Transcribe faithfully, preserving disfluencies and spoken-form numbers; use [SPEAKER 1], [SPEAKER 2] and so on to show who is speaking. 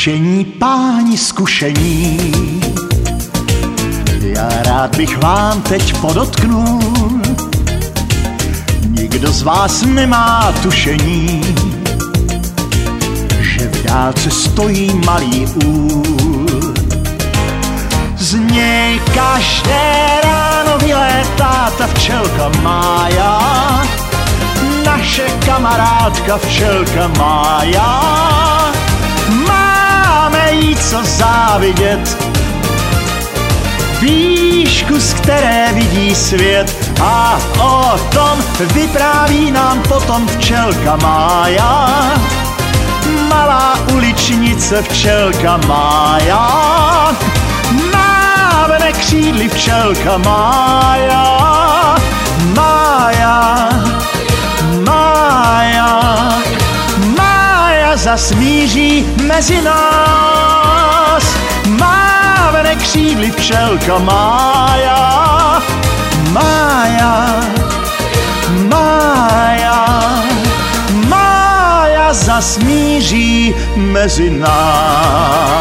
[SPEAKER 1] Zkušení páni zkušení, já rád bych vám teď podotknul, nikdo z vás nemá tušení, že v dálce stojí malý úl. Z něj každé ráno vylétá ta včelka Mája, naše kamarádka včelka Mája. Máme jí co závidět, výšku, z které vidí svět, a o tom vypráví nám potom včelka Mája. Malá uličnice včelka Mája, mávne křídly včelka Mája. Mája, Mája, Mája zas míří mezi nás. Mávne křídly včelka Mája. Mája, Mája, Mája zas míří mezi nás.